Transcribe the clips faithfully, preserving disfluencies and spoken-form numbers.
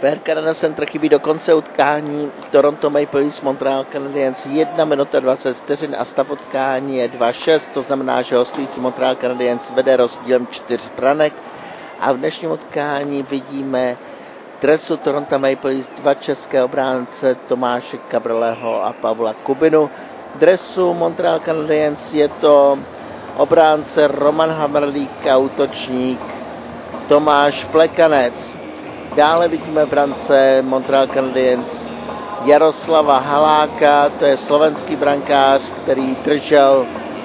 V Air Canada Center chybí do konce utkání Toronto Maple Leafs Montreal Canadiens jedna minuta dvacet vteřin a stav utkání je dva šest, to znamená, že hostující Montreal Canadiens vede rozdílem čtyř branek a v dnešním utkání vidíme dresu Toronto Maple Leafs dva české obránce Tomáše Kabrleho a Pavla Kubinu. Dresu Montreal Canadiens je to obránce Roman Hamrlík a útočník Tomáš Plekanec. Dále vidíme v brance Montreal Canadiens Jaroslava Haláka, to je slovenský brankář, který držel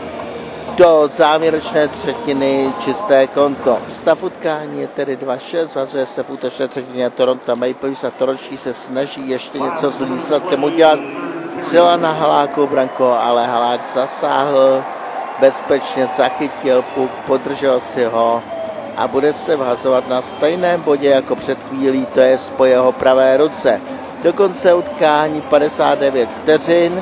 do závěrečné třetiny čisté konto. Stav utkání je tedy dva šest, vazuje se v útočné třetině Toronto Maple Leafs a Torončí se snaží ještě něco s výsledkem udělat. Střela na Haláku branku, ale Halák zasáhl, bezpečně zachytil puk, podržel si ho a bude se vhazovat na stejném bodě jako před chvílí, to je po jeho pravé ruce. Do konce utkání padesát devět vteřin.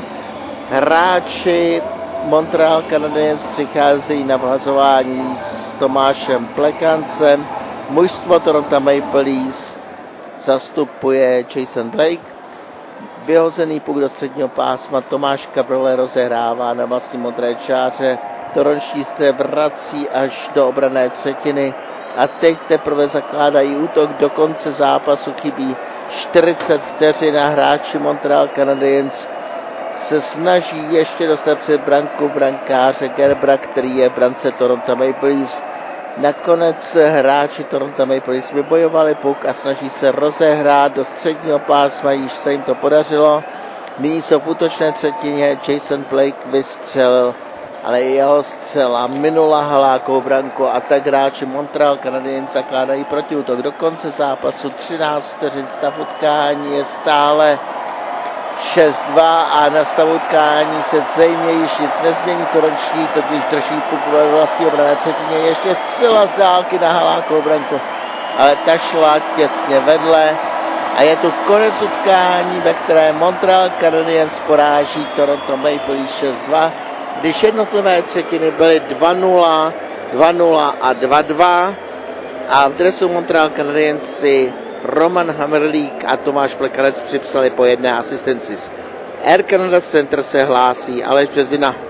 Hráči Montreal Canadiens přicházejí na vhazování s Tomášem Plekancem. Mužstvo Toronto Maple Leafs zastupuje Jason Blake. Vyhozený puk do středního pásma Tomáš Kabrle rozehrává na vlastní modré čáře. Torončtí se vrací až do obranné třetiny a teď teprve zakládají útok. Do konce zápasu chybí čtyřicet vteřin a hráči Montreal Canadiens se snaží ještě dostat před branku brankáře Gerbra, který je v brance Toronto Maple Leafs. Nakonec hráči Toronto Maple Leafs vybojovali puk a snaží se rozehrát do středního pásma, již se jim to podařilo. Nyní jsou v útočné třetině, Jason Blake vystřelil, ale jeho střela minula Halákovou branku a tak hráči Montreal Canadiens zakládají protiútok. Do konce zápasu třináct vteřin, stav utkání je stále šest dva a na stavu utkání se zřejmě již nic nezmění. Torončtí totiž drží puk ve vlastní obranné třetině. Ještě střela z dálky na Halákovou branku, ale ta šla těsně vedle a je tu konec utkání, ve kterém Montreal Canadiens poráží Toronto Maple Leafs šest dva, když jednotlivé třetiny byly dva nula, dva nula a dva dva a v dresu Montreal Canadiens si Roman Hamrlík a Tomáš Plekanec připsali po jedné asistenci. Air Canada Center se hlásí Aleš Březina.